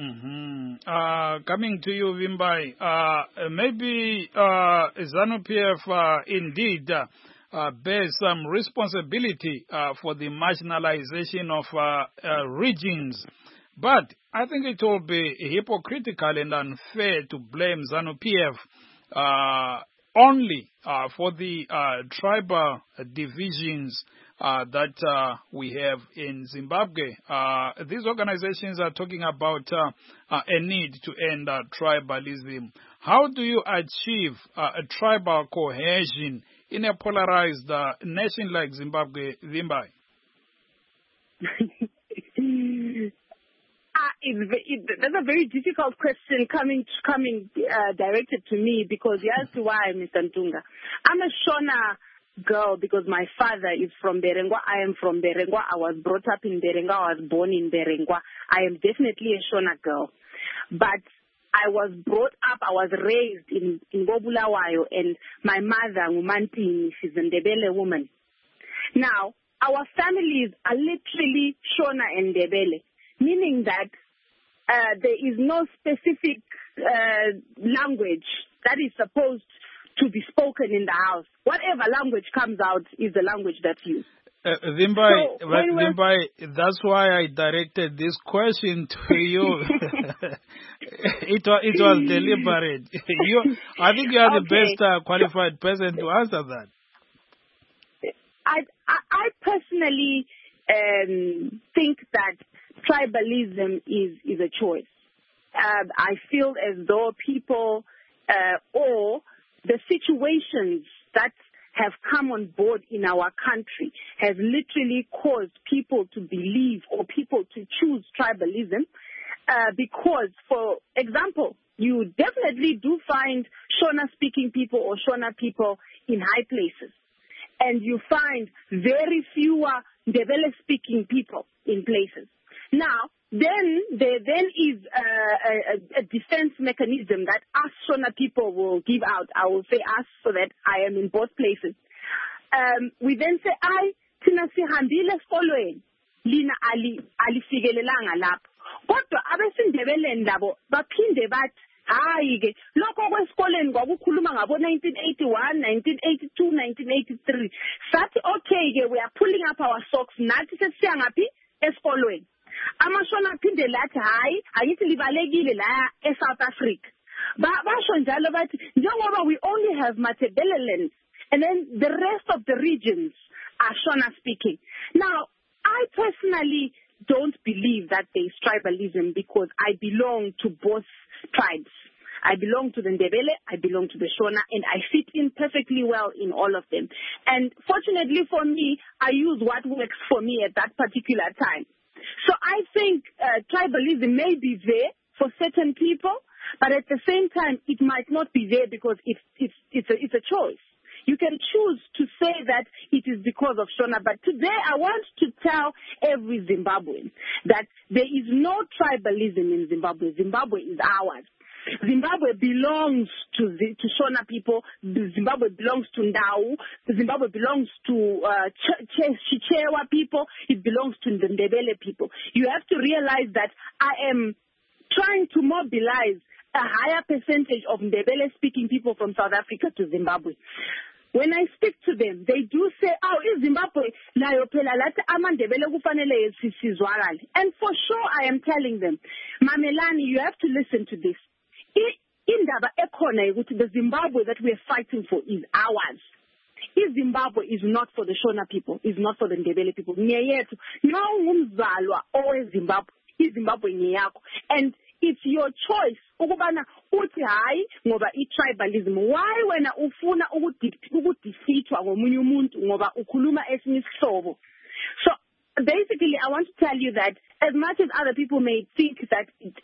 Coming to you, Vimbai, maybe ZANU-PF indeed bears some responsibility for the marginalization of regions. But I think it will be hypocritical and unfair to blame ZANU-PF only for the tribal divisions that we have in Zimbabwe. These organizations are talking about a need to end tribalism. How do you achieve a tribal cohesion in a polarized nation like Zimbabwe, Vimbai? That's a very difficult question coming directed to me because here's why, Mr. Ntunga. I'm a Shona girl because my father is from Berengwa. I am from Berengwa. I was brought up in Berengwa. I was born in Berengwa. I am definitely a Shona girl. But I was brought up, I was raised in Bobulawayo, and my mother, Ngumanti, she's a Ndebele woman. Now, our families are literally Shona and Ndebele, meaning that there is no specific language that is supposed to be spoken in the house. Whatever language comes out is the language that's used. Vimbai, that's why I directed this question to you. It was deliberate. I think you are the best qualified person to answer that. I personally think that tribalism is a choice. I feel as though people or the situations that have come on board in our country has literally caused people to believe or people to choose tribalism because, for example, you definitely do find Shona-speaking people or Shona people in high places. And you find very fewer Ndebele-speaking people in places. Now, then there is a defense mechanism that us Shona people will give out. I will say us so that I am in both places. We then say, tina sihambile esikolweni, lina alifikelelanga lapho. Kodwa abesindebeleni labo baphinde bathi, hayi-ke, lokho kwesikoleni kwakukhuluma ngabo 1981, 1982, 1983. Sathi, okay-ke, we are pulling up our socks, nathi sesiyangaphi esikolweni. amashona aphinde lathi hayi ayithi libalekile la eSouth Africa basho njalo bathi njengoba we only have Matabeleland and then the rest of the regions are Shona speaking. Now I personally don't believe that there is tribalism because I belong to both tribes. I belong to the Ndebele, I belong to the Shona, and I fit in perfectly well in all of them. And fortunately for me, I use what works for me at that particular time. So I think tribalism may be there for certain people, but at the same time, it might not be there because it's a choice. You can choose to say that it is because of Shona, but today I want to tell every Zimbabwean that there is no tribalism in Zimbabwe. Zimbabwe is ours. Zimbabwe belongs to Shona people. Zimbabwe belongs to Ndau. Zimbabwe belongs to Chichewa people. It belongs to the Ndebele people. You have to realize that I am trying to mobilize a higher percentage of Ndebele-speaking people from South Africa to Zimbabwe. When I speak to them, they do say, oh, in Zimbabwe, and for sure I am telling them, Mamelani, you have to listen to this. The Zimbabwe that we are fighting for is ours. Zimbabwe is not for the Shona people, is not for the Ndebele people. And it's your choice. Ukubana uthi hayi ngoba tribalism. Why wena ufuna ukudefeatwa ngomunye umuntu ngoba ukhuluma esinye isihlobo? So basically, I want to tell you that as much as other people may think that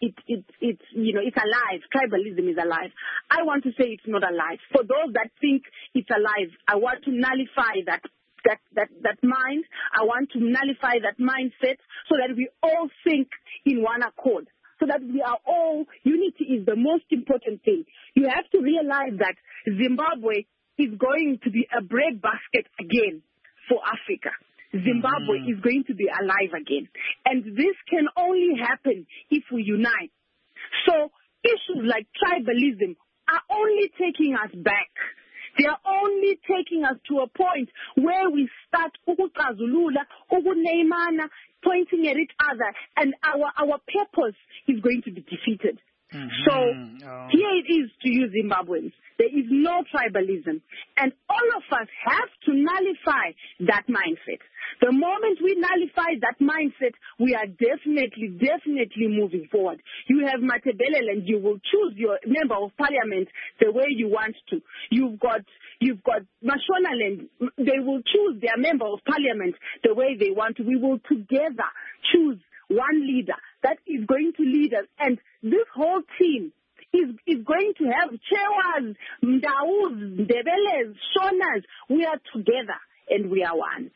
it's alive, tribalism is alive, I want to say it's not alive. For those that think it's alive, I want to nullify that mind. I want to nullify that mindset so that we all think in one accord. So that we are all, unity is the most important thing. You have to realize that Zimbabwe is going to be a breadbasket again for Africa. Zimbabwe is going to be alive again. And this can only happen if we unite. So issues like tribalism are only taking us back. They are only taking us to a point where we start ukukazulula, ukuneymana, pointing at each other, and our purpose is going to be defeated. So here it is to you Zimbabweans. There is no tribalism. And all of us have to nullify that mindset. The moment we nullify that mindset, we are definitely moving forward. You have Matabeleland, you will choose your member of parliament the way you want to. You've got Mashonaland, they will choose their member of parliament the way they want to. We will together choose one leader that is going to lead us. And this whole team is going to have Chewas, Ndaus, Ndebeles, Shonas. We are together and we are one.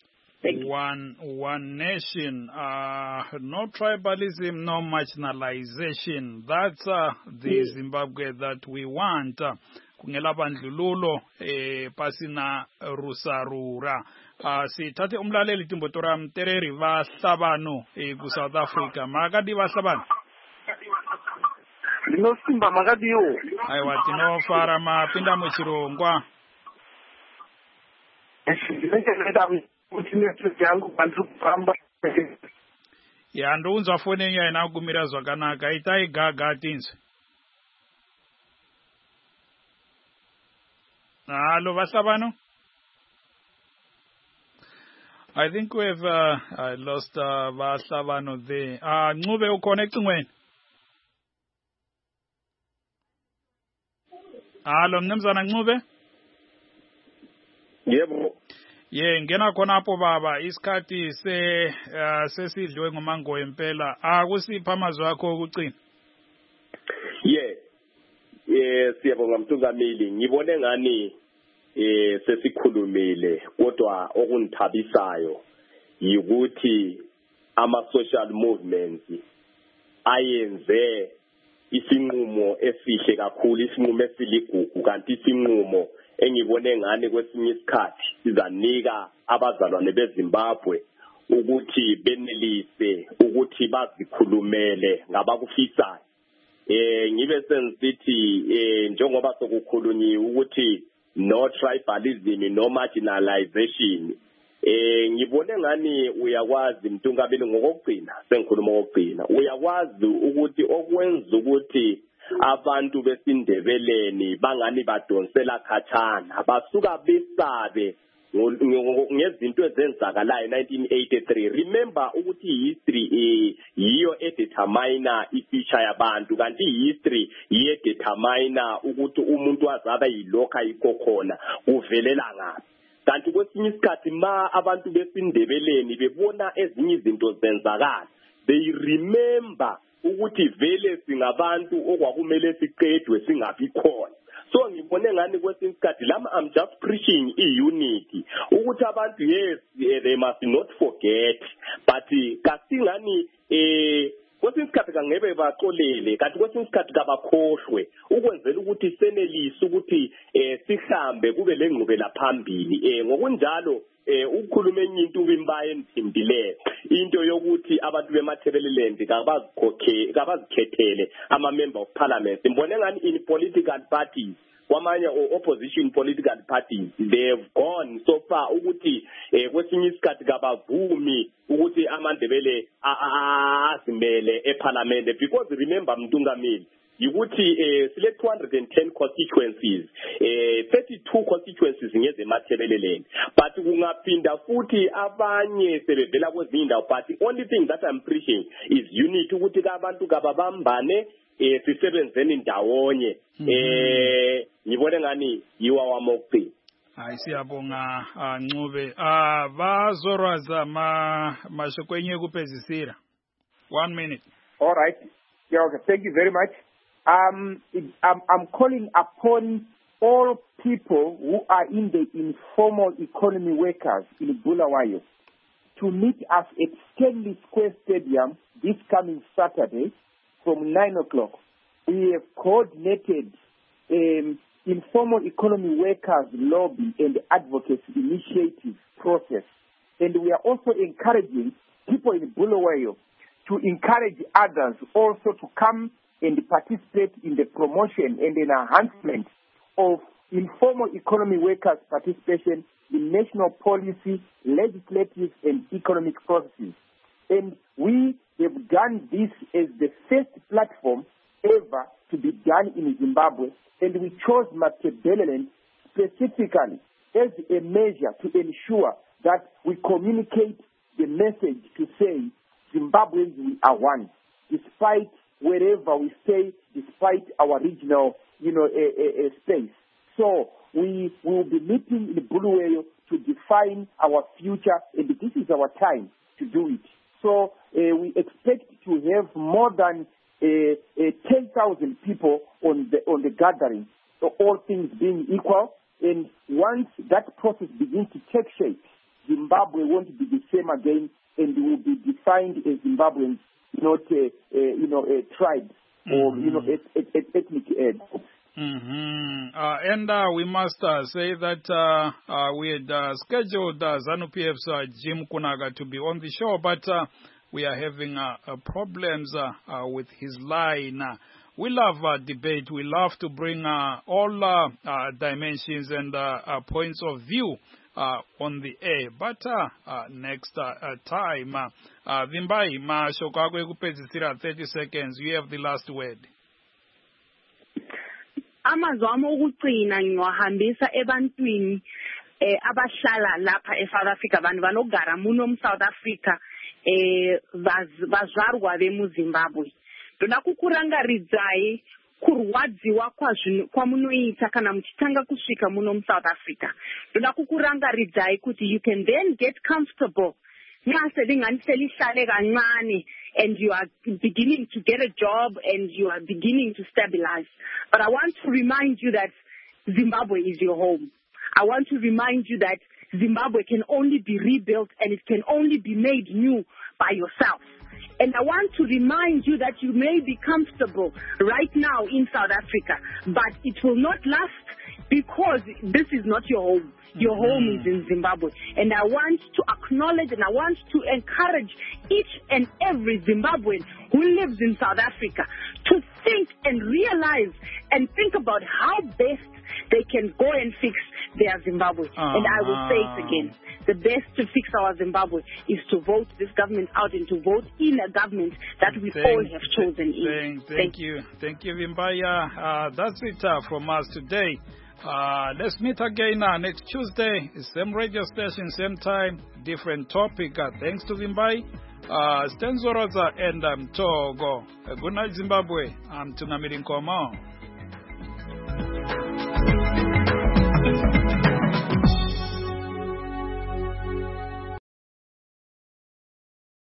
One nation, no tribalism, no marginalization. That's the Zimbabwe that we want. Kungela bandlululo pasina rusarura. Sithathe umlaleli Timbotora Mtereri vahlabano ku South Africa. Makadi vahlabano. Lino simba makadiyo. Aiwa tino fara mapinda muchirongwa. Ya ndunzwa fone ya inagumira zvakanaka itai gaga tinzi. Hello Vahlabano. I think we've lost Vahlabano there. Ncube uconnecting when? Hello Mnumzana Ncube? Yebo. Yeah, ngena khona apho baba isikhathi sesidliwe ngomango empela akusipha amazwi akho okucina. Siyabonga Mtungameli, ngibone ngani sesikhulumile kodwa okungithabisayo yikuthi ama social movements ayenze isinqumo esihle kakhulu, isinqumo esiligugu, kanti isinqumo engibone ngani kwesinye isikhathi sizanika abazalwane beZimbabwe ukuthi benelise ukuthi bazikhulumele ngabakufisayo. Ngibe sensithi njengoba sokukhulunyiwe ukuthi no tribalism no marginalization, ngibone ngani uyakwazi Mtungameli ngokugcina sengikhuluma ngokugcina uyakwazi ukuthi okwenza ukuthi abantu besindebeleni bangani badonsela khatshana basuka besabe ngezinto ezenzakalayo 1983 remember ukuthi history yiyo edetermine ifuture yabantu kanti history yedetermine ukuthi umuntu azaba yilokho ayikokhona uvelela ngaphi kanti kwesinye isikhathi abantu besindebeleni bebona ezinye izinto zenzakala they remember ukuthi vele singabantu okwakumele siqedwe singabi khona so ngibone ngani kwesinye isikhathi lama I'm just preaching unity ukuthi abantu yes they must not forget but kasingani kwesinye isikhathi kangebe baxolele kanti kwesinye isikhathi kabakhohlwe ukwenzela ukuthi senelise ukuthi sihambe kube lengqubela phambili ngokunjalo ukukhuluma enye into ubimbaye enimdileyo into yokuthi abantu bemathebeleland kabazikhethele ama-member of parliament ngibone ngani in political parties kwamanye opposition political parties they have gone so far ukuthi kwesinye isikhathi kabavumi ukuthi amandebele azimele eparliament because remember Mtungameli ukuthi sile 210 constituencies 32 constituencies ngezemathebeleleni but kungaphinda futhi abanye sebevela kwezinye indawo but the only thing that I'm preaching is unity ukuthi abantu kababambane sisebenzeni ndawonye ngibone ngani yiwa wamokugcina hayi siyabonga Ncube bazorwaza mashokwenye kupezisira 1 minute. All right. Yeah, okay. Thank you very much. I'm calling upon all people who are in the informal economy workers in Bulawayo to meet us at Stanley Square Stadium this coming Saturday from 9 o'clock. We have coordinated informal economy workers lobby and advocacy initiative process. And we are also encouraging people in Bulawayo to encourage others also to come and participate in the promotion and enhancement of informal economy workers' participation in national policy, legislative and economic processes. And we have done this as the first platform ever to be done in Zimbabwe, and we chose Matabeleland specifically as a measure to ensure that we communicate the message to say Zimbabweans, we are one, despite wherever we stay, despite our regional, space. So we will be meeting in Bulawayo to define our future, and this is our time to do it. So we expect to have more than 10,000 people on the gathering, so all things being equal. And once that process begins to take shape, Zimbabwe won't be the same again, and will be defined as Zimbabweans, not a tribe or ethnic groups. And we must say that we had scheduled ZANU-PF's Jim Kunaga to be on the show, but we are having problems with his line. We love debate. We love to bring all dimensions and points of view on the air. But next time, Vimbai, Mashokagwe kupezisira 30 seconds. You have the last word. Amazwamo okucina ngiwahambisa ebantwini abahlala lapha eSouth Africa abantu banogara muno South Africa vazvarwa vemuZimbabwe. Ndoda kukurangaridzayi kurwadziwa kwamunoita kana muchitanga kusvika muno South Africa. Ndoda kukurangaridzayi kuti you can then get comfortable. And you are beginning to get a job and you are beginning to stabilize. But I want to remind you that Zimbabwe is your home. I want to remind you that Zimbabwe can only be rebuilt and it can only be made new by yourself. And I want to remind you that you may be comfortable right now in South Africa, but it will not last because this is not your home. Your home is in Zimbabwe. And I want to acknowledge and I want to encourage each and every Zimbabwean who lives in South Africa to think and realize and think about how best they can go and fix their Zimbabwe. And I will say it again. The best to fix our Zimbabwe is to vote this government out and to vote in a government that we all have chosen in. Thank you. Thank you, Vimbaya. That's it from us today. Let's meet again next Tuesday. Same radio station, same time, different topic. Thanks to Vimbai, Stenzo Rosa, and Togo. Good night, Zimbabwe. I'm Tunamiri Nkomo.